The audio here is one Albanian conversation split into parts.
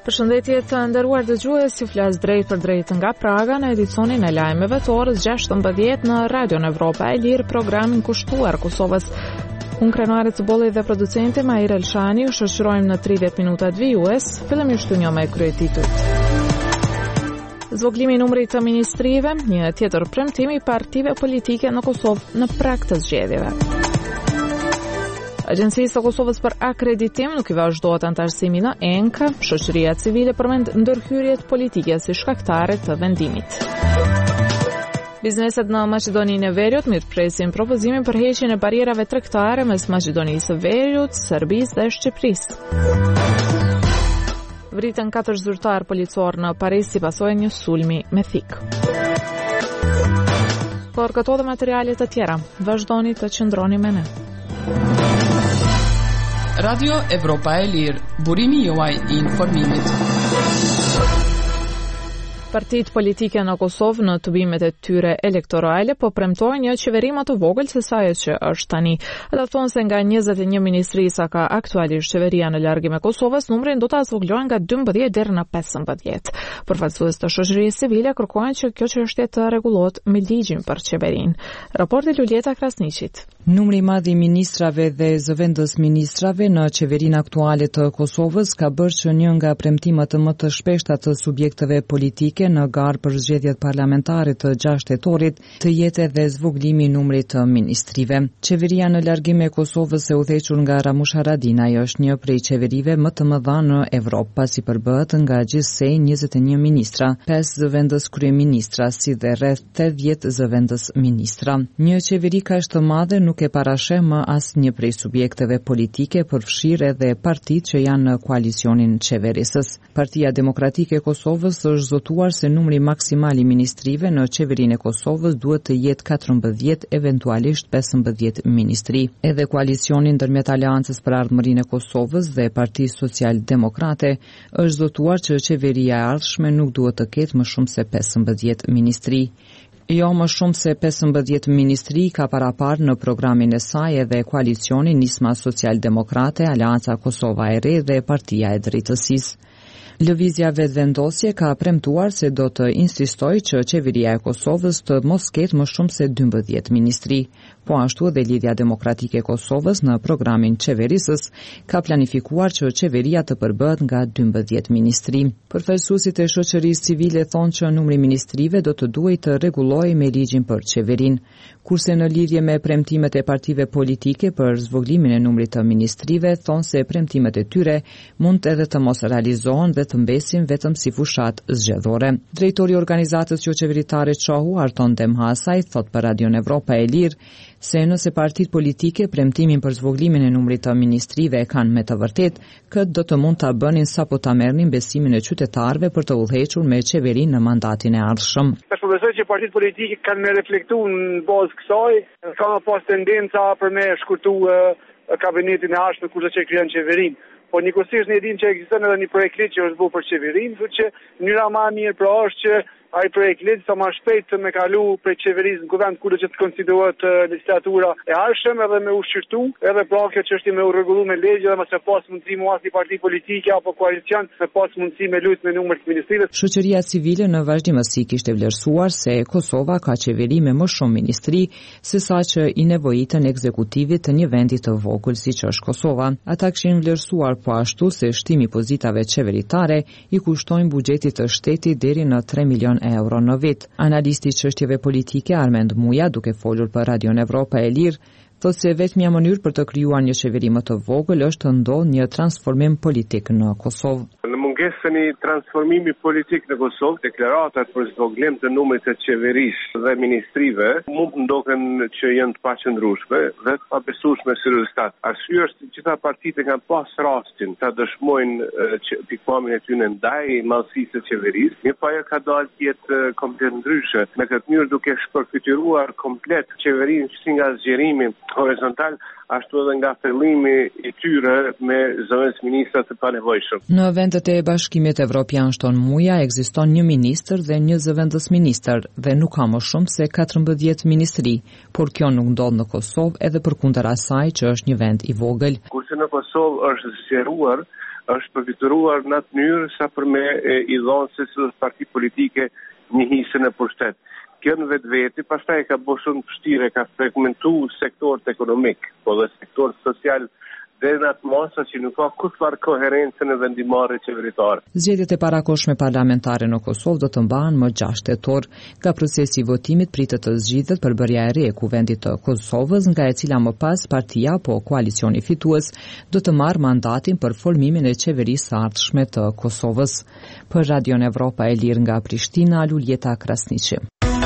Përshëndetje të nderuar dëgjues, ju flas drejt për drejt nga Praga në edicionin e lajmeve të orës 16 në Radion Evropa e Lirë, programin kushtuar Kosovës. Unë krenuare të bolli dhe producenti Mair Elshani, u shoqërojmë në 30 minutat vijues, fillimisht një me kryetitujt. Zvoglimi i numrit të ministrive, një tjetër premtim i partive politike në Kosovë në prag të zgjedhjeve. Agjencisë së Kosovës për akreditim nuk i vazhdohet antarësimi në ENKA, shoqëria civile përmend ndërhyrjet politike si shkaktare të vendimit. Bizneset në Maqedoninë e Veriut mirëpresin propozimin për heqjen e barierave tregtare mes Maqedonisë së Veriut, Serbisë dhe Shqipërisë. Vritën 4 zyrtar policor në Paris si pasojë një sulmi me thik. Por këto dhe materiale të tjera, vazhdoni të qëndroni me ne. Radio Evropa e Lirë, burimi juaj i informimit. Partitë politike në Kosovë në tubimet e tyre elektorale po premtojnë një qeveri më të vogël se sa ajo që është tani. Ata thonë se nga 21 ministri sa ka aktualisht qeveria në largim e Kosovës, numrin do ta zvogëlojnë nga 12 deri në 15. Përfaqësues të shoqërisë civile kërkojnë që kjo çështje të rregullohet me ligjin për qeverinë. Raporti Lulieta Krasniqit. Numri i madh i ministrave dhe zëvendës ministrave në qeverinë aktuale të Kosovës ka bërë që një nga premtimet më të shpeshta të subjekteve politike në garë për zgjedhjet parlamentare të 6 tetorit të jetë edhe zvoglimi i numrit të ministrive. Qeveria në largim e Kosovës e udhëhequr nga Ramush Haradinaj është një prej qeverive më të mëdha në Evropë, pasi përbëhet nga gjithsej 21 ministra, 5 zëvendës kryeministra, si dhe rreth 80 zëvendës ministra. Një qeveri kaq të madhe nuk e parasheh më asnjë prej subjekteve politike, përfshirë edhe partitë që janë në koalicionin qeverisës. Partia Demokratike e Kosovës është zotuar se numri maksimal i ministrive në qeverinë e Kosovës duhet të jetë 14, eventualisht 15 ministri. Edhe koalicioni ndërmjet Aleancës për Ardhmërinë e Kosovës dhe Partisë Social-Demokrate është zotuar që qeveria e ardhshme nuk duhet të ketë më shumë se 15 ministri. Jo më shumë se 15 ministri ka paraparë në programin e saj edhe koalicioni Nisma Social-Demokrate, Aleanca Kosova e Re dhe Partia e Drejtësisë. Lëvizja vetëvendosje ka premtuar se do të insistojë që qeveria e Kosovës të mos ketë më shumë se 12 ministri. Po ashtu edhe Lidhja Demokratike e Kosovës në programin qeverisës ka planifikuar që qeveria të përbëhet nga 12 ministri. Përfaqësuesit e shoqërisë civile thonë që numri ministrive do të duhej të rregullohej me ligjin për qeverinë, kurse në lidhje me premtimet e partive politike për zvoglimin e numrit të ministrive thonë se premtimet e tyre mund edhe të mos realizohen dhe të mbesin vetëm si fushat zgjedhore. Drejtori i organizatës qeveritare Çohu, Arton Demhasaj, thot për Radion Evropa e Lirë se nëse partitë politike premtimin për zvoglimin e numrit të ministrive e kanë me të vërtet, këtë do të mund ta bënin sapo ta merrnin besimin e qytetarëve për të udhëhequr me qeverinë në mandatin e ardhshëm. Tash po besoj që partitë politike kanë me reflektuar në bazë kësaj, kanë pas tendenca për me shkurtu kabinetin e ardhshëm kurse që krijon qeverinë. Po njëkohësisht ne dimë që ekziston edhe një projekt ligj që është bërë për qeverinë, kështu që mënyra më e mirë pra është që ai projekt ligj sa më shpejt të me kalu prej qeverisë në kuvend kur do të konsiderohet legislatura e ardhshme edhe me ushqirtu, edhe pra kjo çështje me u rregullu me ligj dhe mos e pas mundësi më as i parti politike apo koalicion me pas mundësi me lut me numër të ministrive. Shoqëria civile në vazhdimësi kishte vlerësuar se Kosova ka qeveri me më shumë ministri se sa që i nevojitën ekzekutivit të një vendi të vogël siç është Kosova. Ata kishin vlerësuar po ashtu se shtimi i pozitave qeveritare i kushtojnë buxhetit të shtetit deri në 3 milion euro në vit. Analisti i çështjeve politike Armend Muja, duke folur për Radion Evropa e Lirë, thotë se vetmja mënyrë për të krijuar një qeveri më të vogël është të ndodhë një transformim politik në Kosovë. Në mungesën e transformimit politik në Kosovë, deklaratat për zvoglim të numrit të qeverisë dhe ministrive mund të ndohen që janë të paqëndrueshme dhe të pabesueshme si rezultat. Arsyeja është se gjitha partitë kanë pas rastin ta dëshmojnë pikpamjen e tyre ndaj mallësisë së qeverisë, mirëpo ajo ka dalë të jetë komplet ndryshe. Me këtë mënyrë duke shpërfituar komplet qeverinë si nga zgjerimi horizontal, ashtu edhe nga fillimi i tyre me zëvendës ministra të panevojshëm. Në vendet e Bashkimit Evropian, shton Muja, ekziston një ministër dhe një zëvendës ministër dhe nuk ka më shumë se 14 ministri, por kjo nuk ndodh në Kosovë edhe përkundër asaj që është një vend i vogël. Kurse në Kosovë është zgjeruar është përfituar në atë mënyrë sa për me I dhonë se së parti politike njëhisën e pushtet. Kjo në vetë, pastaj ka bo shumë vështirë, ka fragmentu sektorët ekonomik, po dhe sektorët social dhe në atë masa që nuk ka kushtfar koherencën e vendimarrje qeveritare. Zgjedhjet e parakohshme parlamentare në Kosovë do të mbahen më 6 tetor. Nga procesi I votimit pritet të zgjidhet përbërja e re e kuvendit të Kosovës, nga e cila më pas partia apo koalicioni fitues do të marrë mandatin për formimin e qeverisë së ardhshme të Kosovës. Për Radion Evropa e Lirë nga Prishtina, Luljeta Krasniqi.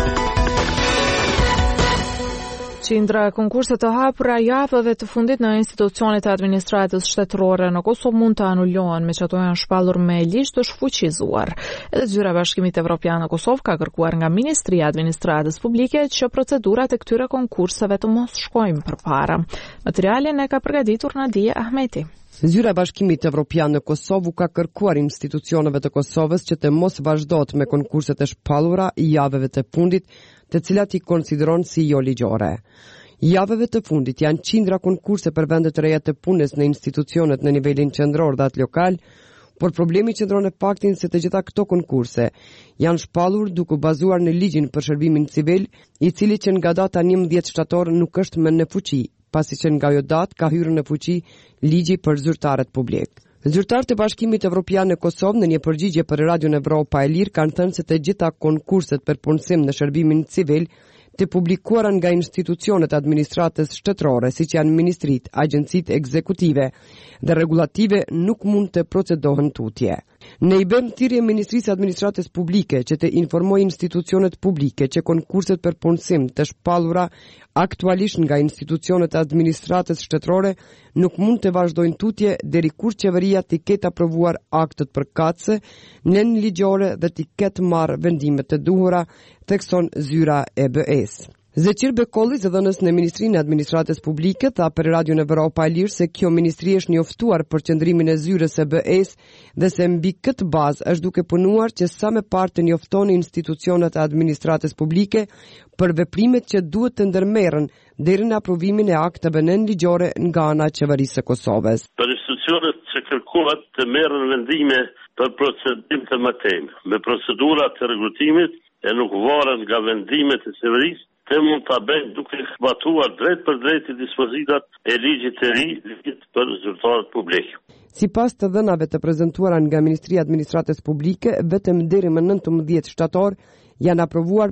Qindra konkurse të hapura javëve të fundit në institucionet e administratës shtetërore në Kosovë mund të anullohen me që ato janë shpallur me ligj të shfuqizuar. Edhe zyra Bashkimit Evropian në Kosovë ka kërkuar nga Ministria e Administratës Publike që procedurat e këtyre konkurseve të mos shkojnë përpara. Materialin e ka përgatitur Nadia Ahmeti. Zyra Bashkimit Evropian në Kosovë ka kërkuar institucioneve të Kosovës që të mos vazhdojnë me konkurset e shpallura I javëve të fundit, të cilat I konsideron si jo ligjore. Javëve të fundit janë qindra konkurse për vendet të reja të punës në institucionet në nivelin qendror dhe atë lokal, por problemi qëndron në faktin se të gjitha këto konkurse janë shpallur duke bazuar në ligjin për shërbimin civil, I cili që nga data 11 shtator nuk është më në fuqi, pasi që nga jo datë ka hyrë në fuqi ligji për zyrtarët publik. Zyrtarët e Bashkimit Evropian në Kosovë në një përgjigje për Radion Evropa e Lirë kanë thënë se të gjitha konkurset për punësim në shërbimin civil të publikuara nga institucionet administratës shtetërore, siç janë ministrit, agjencitë ekzekutive dhe regulative nuk mund të procedohen tutje. Ne I bëm thirrje Ministrisë së Administratës Publike që të informojë institucionet publike që konkurset për punësim të shpallura aktualisht nga institucionet e administratës shtetërore nuk mund të vazhdojnë tutje deri kur qeveria të ketë aprovuar aktet përkatëse nën ligjore dhe të ketë marrë vendimet të duhura, thekson zyra e BE-s. Zeqir Bekolli, zëdhënës në Ministrinë e Administratës Publike, tha për Radion Evropa e Lirë se kjo ministri është njoftuar për qëndrimin e zyrës së BE-s dhe se mbi këtë bazë është duke punuar që sa më parë të njoftoni institucionet e administratës publike për veprimet që duhet të ndërmerren deri në aprovimin e akteve nënligjore nga ana e qeverisë së Kosovës. Për institucionet që kërkohet të merren vendime për procedim të mëtejmë, me procedurat të rregullimit e nuk varen nga vendimet e qeverisë, të mund të bëjnë duke zbatuar drejt për drejt I dispozitat e ligjit të ri, ligjit për zyrtarët publik. Sipas të dhënave të prezantuara nga Ministria e Administratës Publike, vetëm deri më 19 shtator janë aprovuar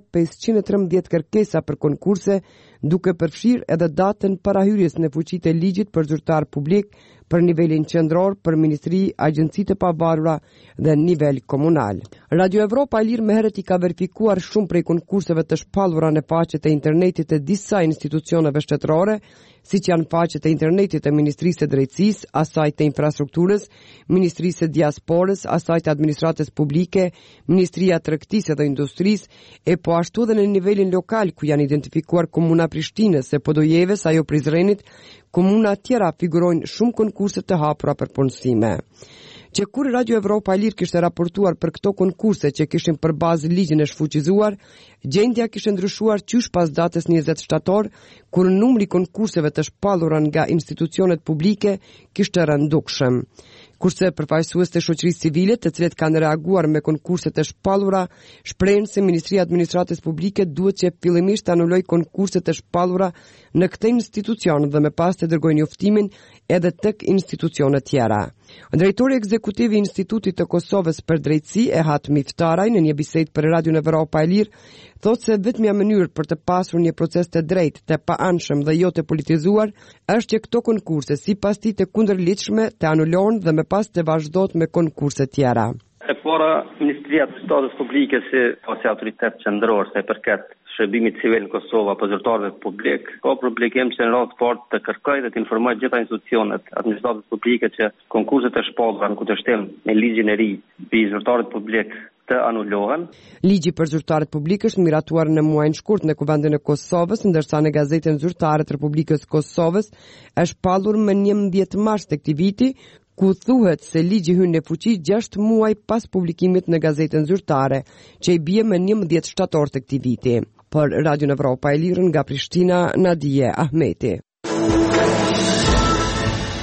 513 kërkesa për konkurse, duke përfshirë edhe datën parahyrjes në fuqitë e ligjit për zyrtar publik për nivelin qendror, për ministri, agjencitë e pavarura dhe nivel komunal. Radio Evropa e Lirë më herët I ka verifikuar shumë prej konkurseve të shpallura në faqet e internetit të disa institucioneve shtetërore, siç janë faqet e internetit e Ministrisë së Drejtësisë, asaj të infrastrukturës, Ministrisë së Diasporës, asaj të administratës publike, Ministria e Tregtisë dhe Industrisë, e po ashtu edhe në nivelin lokal ku janë identifikuar komuna Prishtinës, e Podojeves, ajo Prizrenit, komuna tjera figurojnë shumë konkurse të hapura për punësime. Që kur Radio Evropa e Lirë kishte raportuar për këto konkurse që kishin për bazë ligjin e shfuqizuar, gjendja kishte ndryshuar qysh pas datës 20 shtator, kur numri konkurseve të shpallura nga institucionet publike kishte rëndukshëm. Kurse përfaqësues të shoqërisë civile, të cilët kanë reaguar me konkurset e shpallura, shprehen se Ministria e Administratës Publike duhet që fillimisht të anulojë konkurset e shpallura në këtë institucion dhe më pas të dërgojë njoftimin edhe tek institucione tjera. Drejtori ekzekutiv I Institutit të Kosovës për Drejtësi, Ehat Miftaraj, në një bisedë për Radion Evropa e Lirë, thotë se vetmja mënyrë për të pasur një proces të drejtë, të paanshëm dhe jo të politizuar, është që këto konkurse sipas tij të kundërligjshme të anulohen dhe më pas të vazhdohet me konkurse tjera. E para, Ministria e Administratës Publike si autoritet qendror se përket shërbimit civil në Kosovë apo zyrtarëve publik, ka obligim që në radhë fort të kërkojë dhe të informojë gjitha institucionet administratës publike që konkurset e shpallura në kundërshtim me ligjin e ri mbi zyrtarët publik të anulohen. Ligji për zyrtarët publik është miratuar në muajin shkurt në Kuvendin e Kosovës, ndërsa në gazetën Zyrtare të Republikës Kosovës është shpallur më 11 mars të këtij viti, ku thuhet se ligji hyn në fuqi 6 muaj pas publikimit në gazetën Zyrtare, që I bie më 11 shtator të këtij viti. Për Radion Evropa e Lirë nga Prishtina, Nadia Ahmeti.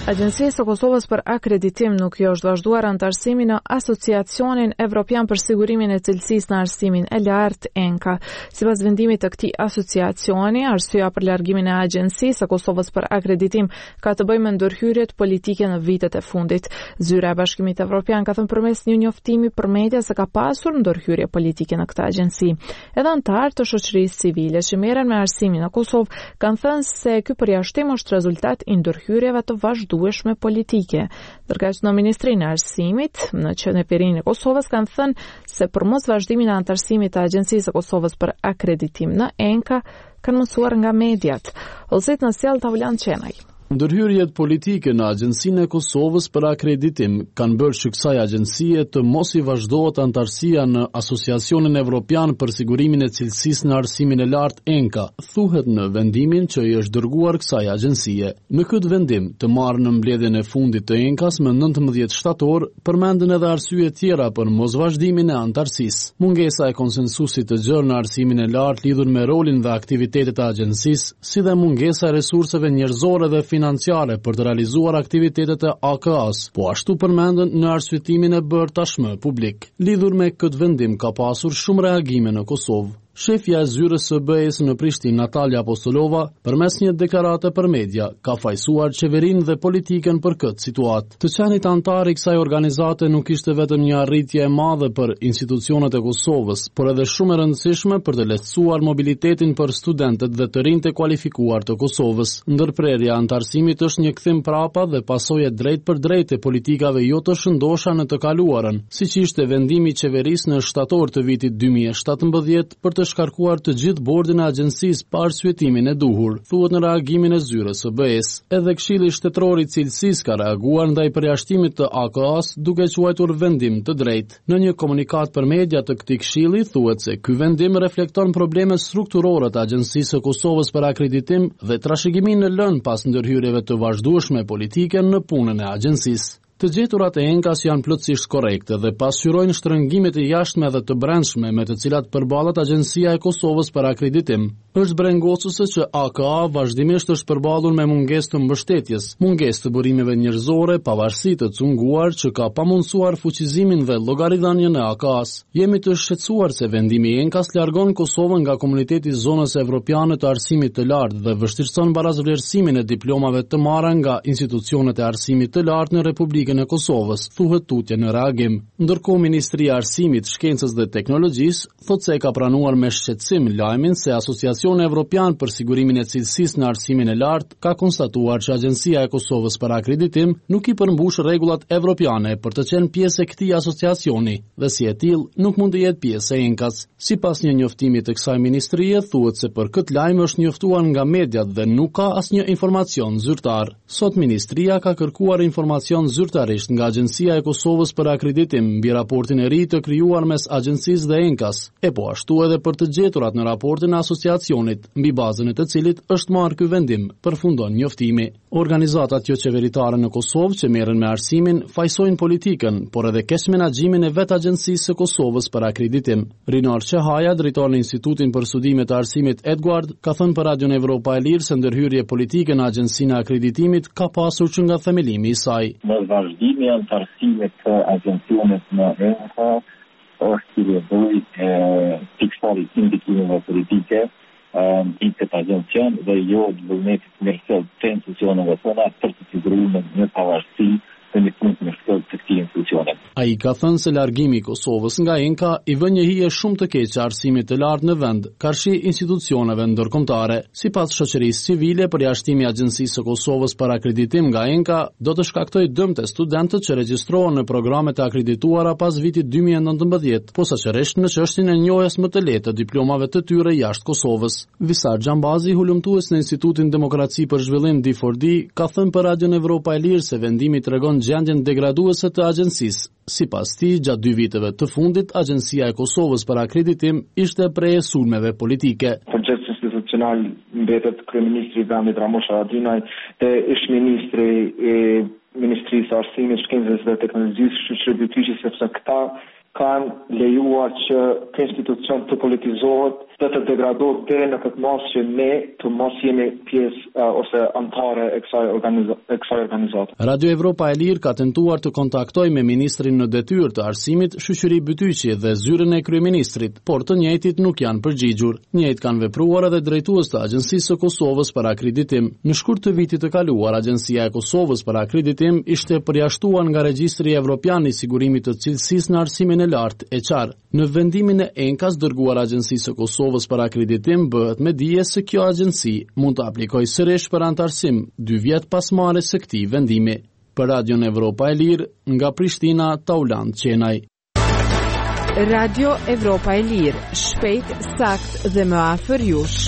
Agjencia e Kosovës për akreditim nuk i është vazhduar anëtarësimi në Asociacionin Evropian për Sigurimin e Cilësisë në Arsimin e Lartë ENKA. Sipas vendimit të këtij asociacioni, arsyeja për largimin e Agjencisë së Kosovës për akreditim ka të bëjë me ndërhyrjet politike në vitet e fundit. Zyra e Bashkimit Evropian ka thënë përmes një njoftimi për media se ka pasur ndërhyrje politike në këtë agjenci. Edhe anëtarë të shoqërisë civile që merren me arsimin në Kosovë kanë thënë se ky përjashtim është rezultat i ndërhyrjeve të vazhdueshme politike. Ndërkaq në Ministrinë e Arsimit në qenderinë e Kosovës kanë thënë se për mos vazhdimin e anëtarësimit të Agjencisë së Kosovës për akreditim në ENKA kanë mësuar nga mediat. Ose në sjell Taulan Qenaj. Ndërhyrjet politike në Agjencinë e Kosovës për akreditim kanë bërë që kësaj agjencie të mos i vazhdohet anëtarësia në Asociacionin Evropian për Sigurimin e Cilësisë në Arsimin e Lartë ENKA, thuhet në vendimin që i është dërguar kësaj agjencie. Në këtë vendim, të marrë në mbledhjen e fundit të ENKAs më 19 shtator, përmenden edhe arsye tjera për mos vazhdimin e anëtarësisë. Mungesa e konsensusit të gjerë në arsimin e lartë lidhur me rolin dhe aktivitetet e agjencisë, si dhe mungesa e resurseve njerëzore dhe financiare për të realizuar aktivitetet e AKA-s, po ashtu përmendën në arsyetimin e bërë tashmë publik. Lidhur me këtë vendim ka pasur shumë reagime në Kosovë. Shefja e zyrës së BE-s në Prishtinë, Natalia Apostolova, përmes një deklarate për media, ka fajsuar qeverinë dhe politikën për këtë situatë. Të qenit antar i kësaj organizate nuk ishte vetëm një arritje e madhe për institucionet e Kosovës, por edhe shumë e rëndësishme për të lehtësuar mobilitetin për studentët dhe të rinjtë e kualifikuar të Kosovës. Ndërprerja e anëtarësimit është një kthim prapa dhe pasojë drejt për drejt e politikave jo të shëndosha në të kaluarën, siç ishte vendimi i qeverisë në shtator të vitit 2017 për të shkarkuar të gjithë bordin e agjencisë pa arsyetimin e duhur, thuhet në reagimin e zyrës së BE-s. Edhe Këshilli Shtetëror i Cilësisë ka reaguar ndaj përjashtimit të AKA-s duke quajtur vendim të drejtë. Në një komunikat për media të këtij këshilli thuhet se ky vendim reflekton problemet strukturore të Agjencisë së Kosovës për akreditim dhe trashëgimin në lënë pas ndërhyrjeve të vazhdueshme politike në punën e agjencisë. Të gjeturat e ENKAs janë plotësisht korrekte dhe pasqyrojnë shtrëngimet e jashtme dhe të brendshme me të cilat përballet Agjencia e Kosovës për akreditim. Është brengosuse që AKA vazhdimisht është përballur me mungesë të mbështetjes, mungesë të burimeve njerëzore, pavarësi të cunguar që ka pamundsuar fuqizimin dhe llogaridhënien e AKA-s. Jemi të shqetësuar se vendimi i ENKAs largon Kosovën nga komuniteti i zonës evropiane të arsimit të lartë dhe vështirëson barazvlerësimin e diplomave të marra nga institucionet e arsimit të lartë në Republikën e Kosovës, thuhet tutje në reagim. Ndërkohë Ministria e Arsimit, Shkencës dhe Teknologjisë thotë se ka pranuar me shqetësim lajmin se Asociacioni Evropian për Sigurimin e Cilësisë në Arsimin e Lartë ka konstatuar që Agjencia e Kosovës për akreditim nuk i përmbush rregullat evropiane për të qenë pjesë e këtij asociacioni dhe si e tillë nuk mund të jetë pjesë e ENKAs. Sipas një njoftimi të kësaj ministrie, thuhet se për këtë lajm është njoftuar nga mediat dhe nuk ka asnjë informacion zyrtar. Sot ministria ka kërkuar informacion zyrtarisht nga Agjencia e Kosovës për akreditim mbi raportin e ri të krijuar mes agjencisë dhe ENKAs, e po ashtu edhe për të gjeturat në raportin e asociacionit, mbi bazën e të cilit është marrë ky vendim, përfundon njoftimi. Organizatat jo qeveritare në Kosovë që merren me arsimin fajsojnë politikën, por edhe keq menaxhimin e vetë Agjencisë së Kosovës për akreditim. Rinar Çehaja, drejtori në Institutin për Studime të Arsimit Edward, ka thënë për Radion Evropa e Lirë se ndërhyrje politike në Agjencinë e Akreditimit ka pasur që nga themelimi i saj. Në vazhdimi e anëtarësimit të agjencionit në ENKA është rrjedhoi pikërisht indikimeve politike i këtë agjencion dhe jo vullnetit mirësjellë të institucioneve tona për të siguruar një pavarësi të një punë mirësjellë të këtij institucioni. Ai ka thënë se largimi i Kosovës nga ENKA i vën një hije shumë të keqe arsimit të lartë në vend, karshi institucioneve ndërkombëtare. Sipas shoqërisë civile, përjashtimi i Agjencisë së Kosovës për akreditim nga ENKA do të shkaktojë dëm te studentët që regjistrohen në programet e akredituara pas vitit 2019, posaçërisht në çështjen e njohjes më të lehtë të diplomave të tyre jashtë Kosovës. Visar Xhambazi, hulumtues në Institutin Demokraci për Zhvillim D4D, ka thënë për Radion Evropa e Lirë se vendimi tregon gjendjen degraduese të agjencisë. Sipas tij, gjatë 2 viteve të fundit, Agjencia e Kosovës për akreditim ishte prej sulmeve politike. Proces institucional mbetet kryeministri i vendit Ramush Haradinaj dhe ish ministri i Ministrisë së Arsimit, Shkencës dhe Teknologjisë Shoqëribytyqi, sepse këta kanë lejuar që ky institucion të politizohet dhe të degradohet deri në këtë mos që ne të mos jemi pjesë ose anëtare e kësaj organizate. Radio Evropa e Lirë ka tentuar të kontaktojë me ministrin në detyrë të arsimit, Shoqëri Bytyqi dhe zyrën e kryeministrit, por të njëjtit nuk janë përgjigjur. Njëjtë kanë vepruar edhe drejtues të Agjencisë së Kosovës për akreditim. Në shkurt të vitit të kaluar, Agjencia e Kosovës për akreditim ishte përjashtuar nga Regjistri Evropian i Sigurimit të Cilësisë në Arsimin e Lartë (EQAR). Në vendimin e ENKAS dërguar Agjencisë së Kosovës për akreditim, bëhet me dije se kjo agjenci mund të aplikojë sërish për anëtarësim 2 vjet pas marrjes së këtij vendimi. Për Radion Evropa e Lirë, nga Prishtina, Tauland Qenaj. Radio Evropa e Lirë, shpejt, sakt dhe më afër jush.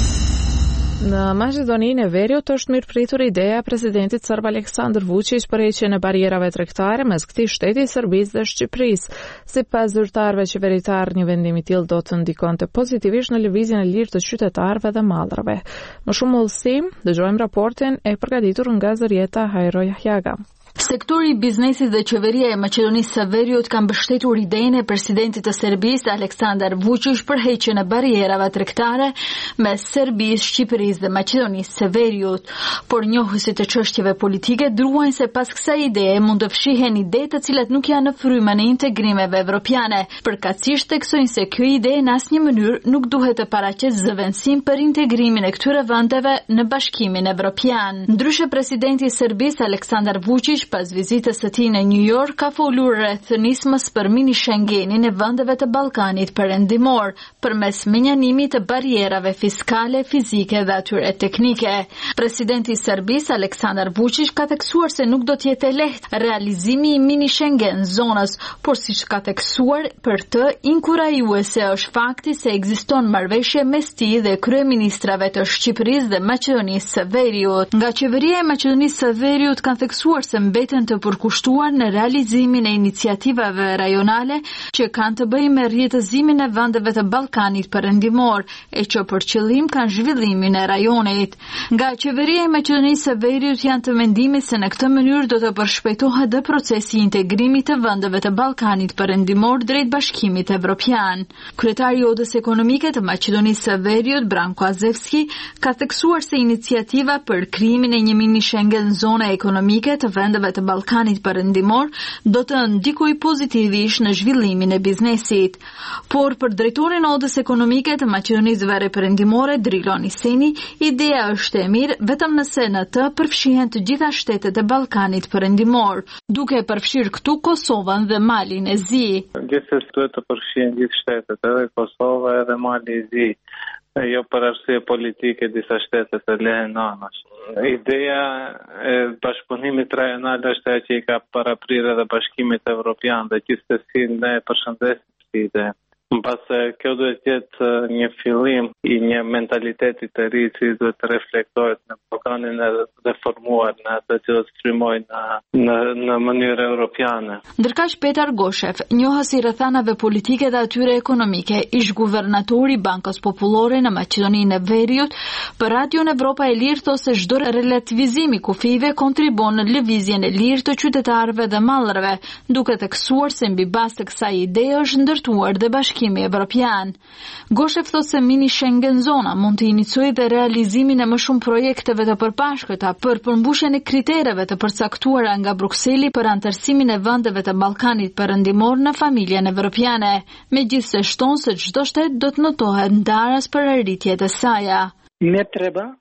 Në Maqedoninë e Veriut është mirëpritur ideja e presidentit serb Aleksandar Vučić për heqjen e barierave tregtare mes këtij shteti, Serbisë dhe Shqipërisë. Sipas zyrtarëve qeveritar, një vendim i tillë do të ndikonte pozitivisht në lëvizjen e lirë të qytetarëve dhe mallrave. Më shumë ullësim, dëgjojmë raportin e përgatitur nga Zërieta Hajro Jahjaga. Sektori i biznesit dhe qeveria e Maqedonisë së Veriut kanë mbështetur idenë e presidentit të Serbisë Aleksandar Vučić për heqjen e barierave tregtare mes Serbisë, Shqipërisë dhe Maqedonisë së Veriut, por njohësit e çështjeve politike druajnë se pas kësaj ideje mund të fshihen ide të cilat nuk janë në frymën e integrimeve evropiane. Përkatësisht theksojnë se kjo ide në asnjë mënyrë nuk duhet të paraqesë zëvendësim për integrimin e këtyre vendeve në Bashkimin Evropian. Ndryshe, presidenti i Serbisë Aleksandar Vučić pas vizitës së tij në New York ka folur rreth nismës për mini Schengenin e vendeve të Ballkanit Perëndimor përmes menjanimit të barierave fiskale, fizike dhe atyre teknike. Presidenti i Serbisë Aleksandar Vučić ka theksuar se nuk do të jetë lehtë realizimi i mini Schengen zonës, por siç ka theksuar, për të inkurajuese është fakti se ekziston marrëveshje mes tij dhe kryeministrave të Shqipërisë dhe Maqedonisë së Veriut. Nga qeveria e Maqedonisë së Veriut kanë theksuar se mbeten të përkushtuar në realizimin e iniciativave rajonale që kanë të bëjnë me rrjetëzimin e vendeve të Ballkanit Perëndimor e që për qëllim kanë zhvillimin e rajonit. Nga qeveria e Maqedonisë së Veriut janë të mendimit se në këtë mënyrë do të përshpejtohet dhe procesi i integrimit të vendeve të Ballkanit Perëndimor drejt Bashkimit Evropian. Kryetari i Odës Ekonomike të Maqedonisë së Veriut, Branko Azevski, ka theksuar se iniciativa për krijimin e një mini Schengen zone ekonomike të vendeve të Ballkanit Perëndimor do të ndikojë pozitivisht në zhvillimin e biznesit. Por për drejtorin e Odës Ekonomike të Maqedonisë Vere Perëndimore, Drilon Iseni, ideja është e mirë vetëm nëse në të përfshihen të gjitha shtetet e Ballkanit Perëndimor, duke përfshirë këtu Kosovën dhe Malin e Zi. Gjithsesi duhet të përfshihen gjithë shtetet, edhe Kosova edhe Mali i Zi. Jo për arsye politike disa shtete të lehen anash. Ideja e bashkëpunimit rajonal është ajo që i ka paraprirë edhe Bashkimit Evropian dhe gjithsesi ne e përshëndesim si ide. Mbase kjo duhet jetë një fillim i një mentaliteti të ri që duhet të reflektohet në Ballkanin e reformuar në atë që do të frymojnë në mënyrë europiane. Ndërkaq Petar Goshev, njohës i rrethanave politike dhe atyre ekonomike, ish guvernatori i Bankës Popullore në Maqedoninë e Veriut, për Radion Evropa e Lirë thosë se çdo relativizim i kufive kontribon në lëvizjen e lirë të qytetarëve dhe mallrave, duke theksuar se mbi bazë të kësaj ideje është ndërtuar dhe Bashkimi Evropian. Goshev thotë se mini Schengen zona mund të iniciojë dhe realizimin e më shumë projekteve të përpashkëta për përmbushjen e kritereve të përcaktuara nga Brukseli për anëtarësimin e vendeve të Ballkanit Perëndimor në familjen evropiane, megjithse shton se çdo shtet do të notohet ndaras për arritjet e saj. Ne treba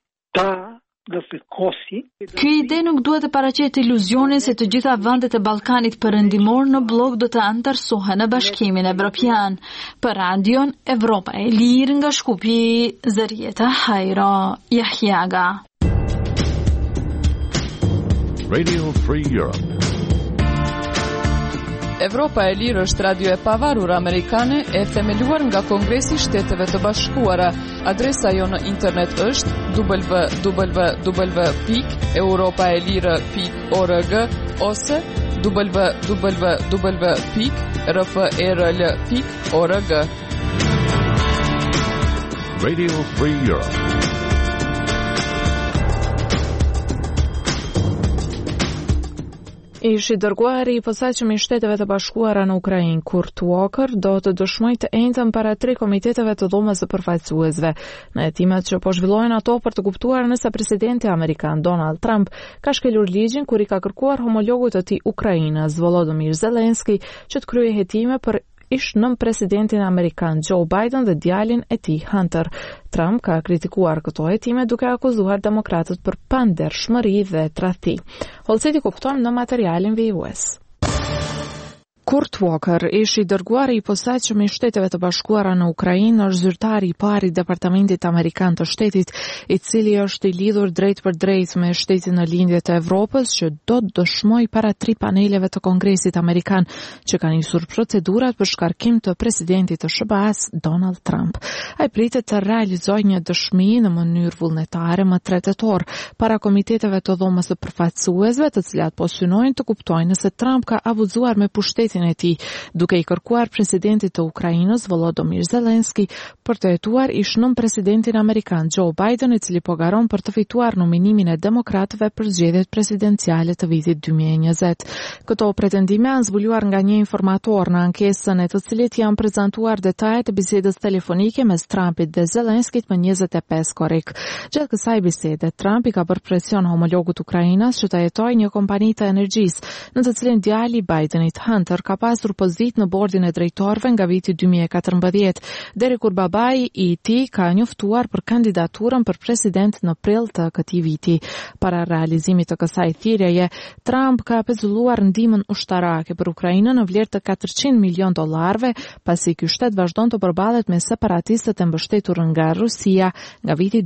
Ky ide nuk duhet të paraqetë iluzionin se të gjitha vendet e Ballkanit Perëndimor në blok do të anëtarësohen në Bashkimin Evropian. Për Radion Evropa e Lirë nga Shkupi, Zërieta Hajro Jahjaga. Radio Free Europe. Evropa e Lirë është radio e pavarur amerikane e themeluar nga Kongresi i Shteteve të Bashkuara. Adresa jo në internet është www.europaelire.org ose www.rferl.org. Radio Free Europe. Ishi dërguari I posaçëm I Shteteve të Bashkuara në Ukrainë, Kurt Walker, do të dëshmojë të njëjtën para 3 komiteteve të dhomës së përfaqësuesve. Në hetimet që po zhvillohen ato për të kuptuar nëse presidenti amerikan Donald Trump ka shkelur ligjin kur I ka kërkuar homologut të tij Ukrainës, Volodymyr Zelensky, që të kryejë hetime për ish nën presidentin amerikan Joe Biden dhe djalin e tij Hunter. Trump ka kritikuar këto hetime duke akuzuar demokratët për pandershmëri dhe tradhti. Holseti kupton në materialin VUS. Kurt Walker, ishi dërguari I posaçëm I Shteteve të Bashkuara në Ukrainë, është zyrtari I parë I Departamentit Amerikan të Shtetit, I cili është I lidhur drejt për drejt me Shtetin në lindje të Evropës, që do të dëshmojë para 3 paneleve të Kongresit Amerikan, që kanë nisur procedurat për shkarkim të presidentit të SBA-s, Donald Trump. Ai pritet të realizojë një dëshmi në mënyrë vullnetare më 3 tetor para komiteteve të dhomës së përfaqësuesve, të cilat po synojnë të kuptojnë nëse Trump ka abuzuar me pushtetin e tij, duke I kërkuar presidentit të Ukrainës Volodymyr Zelensky për të hetuar ish nën presidentin amerikan Joe Biden, I cili po garon për të fituar nominimin e demokratëve për zgjedhjet presidenciale të vitit 2020. Këto pretendime janë zbuluar nga një informator në ankesën e të cilit janë prezantuar detajet e bisedës telefonike mes Trumpit dhe Zelenskit më 25 korrik. Gjatë kësaj bisede, Trump I ka bërë presion homologut Ukrainës që të hetojë një kompani të energjisë, në të cilin djali I Bidenit Hunter ka pasur pozitë në bordin e drejtorëve nga viti 2014, deri kur babai I tij ka njoftuar për kandidaturën për president në prill të këtij viti. Para realizimit të kësaj thirrjeje, Trump ka pezulluar ndihmën ushtarake për Ukrainën në vlerë të $400 milion, pasi ky shtet vazhdon të përballet me separatistët e mbështetur nga Rusia nga viti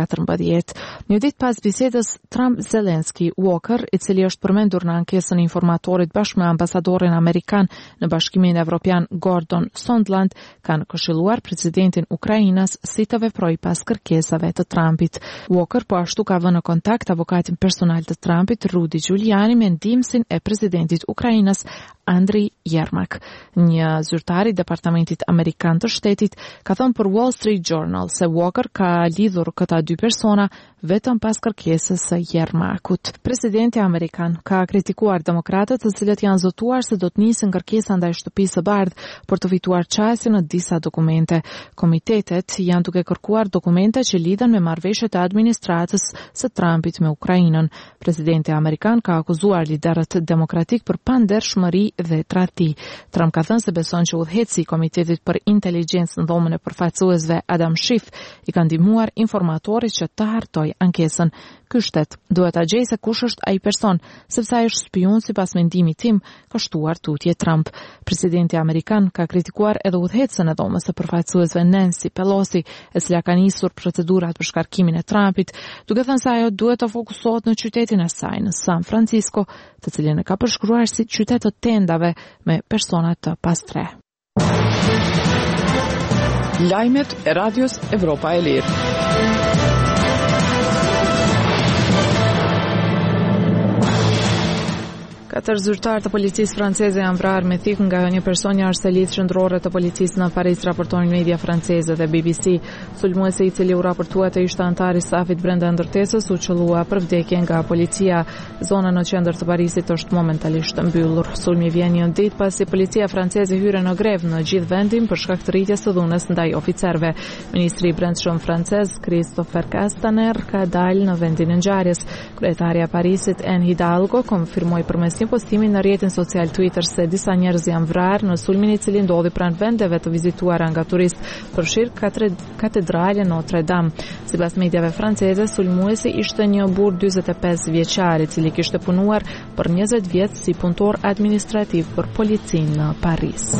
2014. Një ditë pas bisedës Trump-Zelensky, Walker, I cili është përmendur në ankesën e informatorit bashkë me ambasadorin amerikan në Bashkimin Evropian Gordon Sondland, kanë këshilluar presidentin Ukrainës si të veprojë pas kërkesave të Trumpit. Walker po ashtu ka vënë në kontakt avokatin personal të Trumpit, Rudy Giuliani, me ndihmësin e presidentit Ukrainës Andriy Yermak. Një zyrtar I Departamentit Amerikan të Shtetit ka thënë për Wall Street Journal se Walker ka lidhur këta 2 persona vetëm pas kërkesës së Yermakut. Presidenti amerikan ka kritikuar demokratët, të cilët janë zotuar se do të nisin kërkesa ndaj Shtëpisë së Bardhë për të fituar çaste në disa dokumente. Komitetet janë duke kërkuar dokumente që lidhen me marrëveshjet e administratës së Trumpit me Ukrainën. Presidenti amerikan ka akuzuar liderët demokratik për pandershmëri dhe tradhti. Trump ka thënë se beson që udhëheci I Komitetit për Inteligjencë në dhomën e përfaqësuesve Adam Schiff I ka ndihmuar informatorit që të hartojë ankesën. Ky shtet duhet ta gjejë se kush është ai person, sepse ai është spion sipas mendimit tim, ka shtuar tutje Trump. Presidenti amerikan ka kritikuar edhe udhëhecën e dhomës së përfaqësuesve Nancy Pelosi, e cila ka nisur procedurat për shkarkimin e Trumpit, duke thënë se ajo duhet të fokusohet në qytetin e saj, në San Francisco, të cilin e ka përshkruar si qytet të tendave me persona të pastre. Lajmet e Radios Evropa e Lirë. 4 zyrtarë të policisë franceze janë vrarë me thikë nga një person i arselit qendrore të policisë në Paris, raportojnë media franceze dhe BBC. Sulmuesi I cili u raportua të ishte antar I stafit brenda ndërtesës u qellua për vdekje nga policia. Zona në qendër të Parisit është momentalisht mbyllur. Sulmi vjen një ditë pasi policia franceze hyre në grevë në gjithë vendin për shkak të rritjes së dhunës ndaj oficerëve. Ministri I Brendshëm francez Christopher Castaner ka dalë në vendin e ngjarjes. Kryetaria e Parisit Anne Hidalgo konfirmoi përmes një postimi në rrjetin social Twitter se disa njerëz janë vrarë në sulmin I cili ndodhi pranë vendeve të vizituara nga turistë, përfshirë katedrale Notre Dame. Sipas mediave franceze, sulmuesi ishte një burr 45 vjeçar I cili kishte punuar për 20 vjet si punëtor administrativ për policinë në Paris.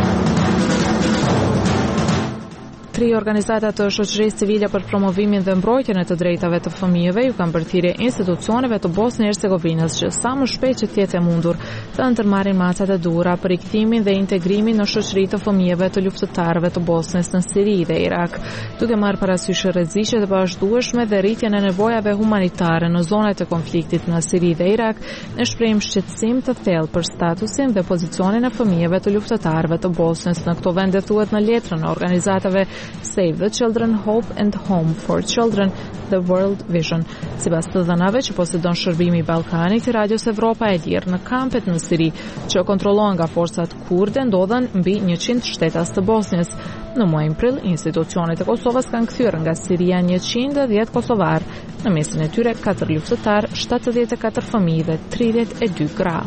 3 organizata të shoqërisë civile për promovimin dhe mbrojtjen e të drejtave të fëmijëve ju kanë bërë thirrje institucioneve të Bosnjë Hercegovinës që sa më shpejt që të jetë e mundur të ndërmarrin macat e duhura për rikthimin dhe integrimin në shoqëri të fëmijëve të luftëtarëve të Bosnjës në Siri dhe Irak, duke marrë parasysh rreziqet e pavazhdueshme dhe rritjen e nevojave humanitare në zonat e konfliktit në Siri dhe Irak. Ne shprehim shqetësim të thellë për statusin dhe pozicionin e fëmijëve të luftëtarëve të Bosnjës në këto vende, thuhet në letrën e organizatave Save the Children, Hope and Home for Children, The World Vision. Sipas të dhënave që posedon shërbimi i Ballkanit, Radios Evropa e lirë në kampet në Siri, që kontrollohen nga forcat kurde, ndodhen mbi 100 shtetas të Bosnjës. Në muajin prill, institucionet e Kosovës kanë kthyer nga Siria 110 kosovar, në mesin e tyre 4 luftëtar, 74 fëmijë dhe 32 gra.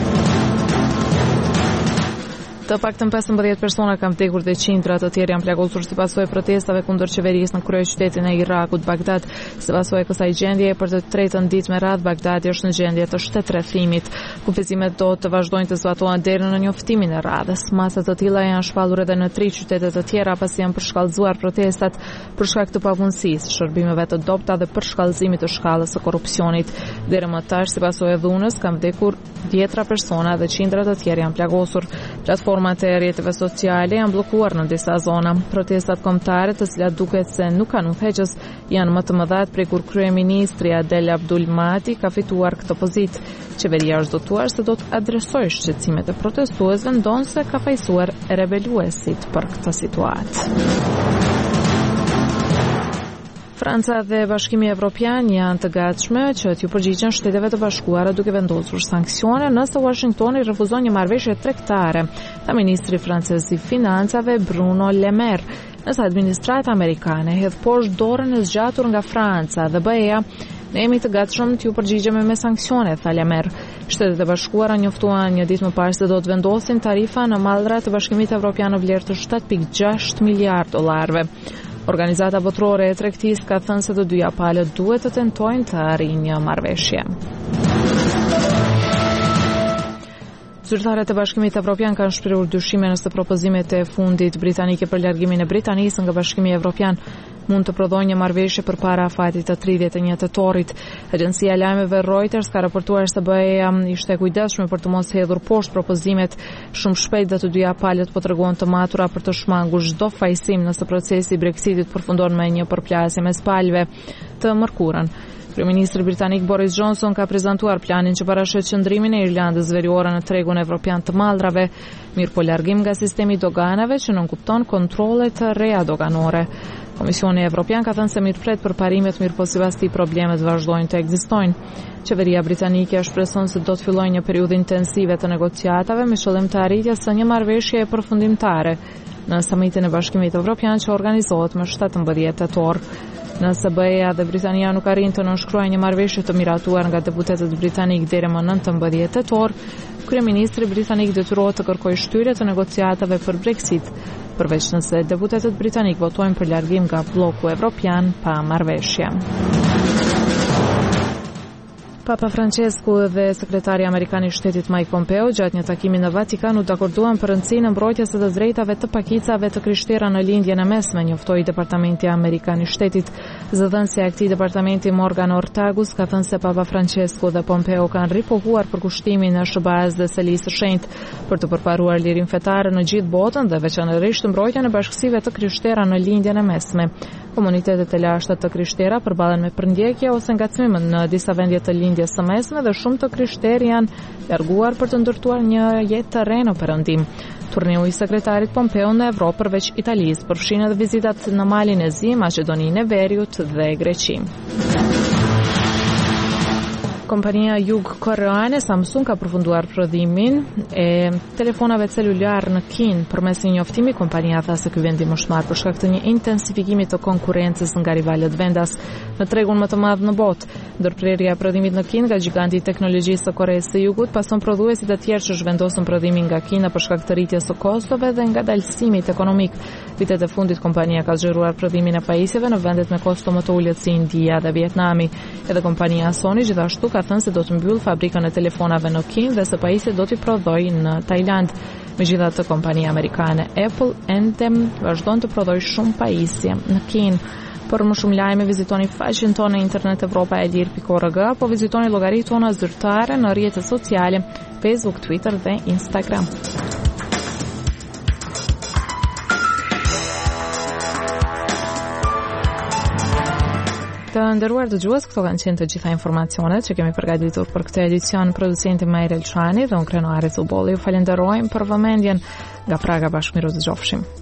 Të paktën 15 persona kanë vdekur dhe qindra të tjerë janë plagosur si pasojë e protestave kundër qeverisë në kryeqytetin e Irakut, Bagdad. Si pasojë e kësaj gjendjeje, për të tretën ditë me radhë Bagdadi është në gjendje të shtetërrethimit. Kufizimet do të vazhdojnë të zbatohen deri në njoftimin e radhës. Masat të tilla janë shpallur edhe në 3 qytete të tjera pasi janë përshkallëzuar protestat për shkak të pavundësisë, shërbimeve të dobta dhe përshkallëzimit të shkallës së korrupsionit. Deri më tash, si pasojë e dhunës, kanë vdekur 10 persona dhe qindra të tjerë janë plagosur. Platformat e rrjeteve sociale janë bllokuar në disa zona. Protestat kombëtare, të cilat duket se nuk kanë udhëheqës, janë më të mëdha prej kur kryeministri Adel Abdul Mahdi ka fituar këtë pozitë. Qeveria është zotuar se do të adresojë shqetësimet e protestuesve, ndonse ka fajsuar rebeluesit për këtë situatë. Franca dhe Bashkimi Evropian janë të gatshme që t'ju përgjigjen Shteteve të Bashkuara duke vendosur sanksione nëse Washingtoni refuzon një marrëveshje tregtare, tha ministri francez i financave Bruno Le Maire. Nëse administrata amerikane hedh poshtë dorën e zgjatur nga Franca dhe BE-ja, ne jemi të gatshëm t'ju përgjigjemi me sanksione, tha Le Maire. Shtetet e Bashkuara njoftuan një ditë më parë se do të vendosin tarifa në mallra të Bashkimit Evropian në vlerë të 7.6 miliard dollarëve. Organizata botërore e tregtisë ka thënë se të dyja palët duhet të tentojnë të arrijnë një marrëveshje. Zyrtarët e Bashkimit Evropian kanë shprehur dyshime nëse propozimet e fundit britanike për largimin e Britanisë nga Bashkimi Evropian mund të prodhojnë një marrëveshje përpara afatit të 31 tetorit. Agjencia e lajmeve Reuters ka raportuar se BE-ja ishte e kujdesshme për të mos hedhur poshtë propozimet. Shumë shpejt dhe të dyja palët po treguan të matura për të shmangur çdo fajsim nëse procesi i Brexitit përfundon me një përplasje mes palëve të mërkurën. Kryeministri britanik Boris Johnson ka prezantuar planin që parashet qëndrimin e Irlandës Veriore në tregun evropian të mallrave, mirë po largim nga sistemi i doganave që nënkupton kontrolle të reja doganore. Komisioni Evropian ka thënë se mirëpret për parimet, mirë po sipas tij problemet vazhdojnë të ekzistojnë. Qeveria britanike shpreson se do të fillojë një periudhë intensive të negociatave me qëllim të arritjes së një marrëveshje përfundimtare në samitin e Bashkimit Evropian që organizohet më 17 tetor. Nëse BE-ja dhe Britania nuk arrin të nënshkruajnë një marrëveshje të miratuar nga deputetët britanik deri më 19 tetor, kryeministri britanik detyrohet të kërkojë shtyrje të negociatave për Brexit, përveç nëse deputetët britanik votojnë për largim nga bloku evropian pa marrëveshje. Papa Francesku dhe sekretari amerikan i shtetit Mike Pompeo gjatë një takimi në Vatikan u dakorduan për rëndësinë e mbrojtjes së të drejtave të pakicave të krishterë në lindjen e mesme, njoftoi Departamenti Amerikan i Shtetit. Zëdhënësia e këtij departamenti Morgan Ortagus ka thënë se Papa Francesku dhe Pompeo kanë ripohuar përkushtimin e SBA-s dhe Selisë së Shenjtë për të përparuar lirinë fetare në gjithë botën dhe veçanërisht mbrojtjen e bashkësive të krishterë në lindjen e mesme. Komunitetet e lashta të krishterë përballen me përndjekje ose ngacmim në disa vendje të lindjes së mesme dhe shumë të krishterë janë larguar për të ndërtuar një jetë të re në perëndim. Turneu i sekretarit Pompeo në Evropë përveç Italisë përfshin edhe vizitat në Malin e Zi, Maqedoninë e Veriut dhe Greqi. Kompania jug-koreane Samsung ka përfunduar prodhimin e telefonave celular në Kinë. Përmes një njoftimi, kompania tha se ky vendim është marrë për shkak të një intensifikimi të konkurrencës nga rivalët vendas në tregun më të madh në botë. Ndërprerja e prodhimit në Kinë nga giganti i teknologjisë së Koreas së Jugut pason prodhuesit e tjerë që zhvendosën prodhimin nga Kina për shkak të rritjes së kostove dhe ngadalësimit ekonomik. Vitet e fundit kompania ka zgjeruar prodhimin e pajisjeve në vendet me kosto më të ulët si India dhe Vietnami. Edhe kompania Sony gjithashtu ka thënë se do të mbyll fabrikën e telefonave në Kinë dhe se pajisjet do t'i prodhojë në Tajland. Megjithatë, kompania amerikane Apple ende vazhdon të prodhojë shumë pajisje në Kinë. Për më shumë lajme vizitoni faqen tonë në internet evropaelir.org apo vizitoni llogaritë tona zyrtare në rrjetet sociale Facebook, Twitter dhe Instagram. Të nderuar dëgjues, këto kanë qenë të gjitha informacionet që kemi përgatitur për këtë edicion. Producenti Majrel Çani dhe unë Krenoare Zubolli ju falenderojmë për vëmendjen. Nga Praga bashkëmiru të gjofshim.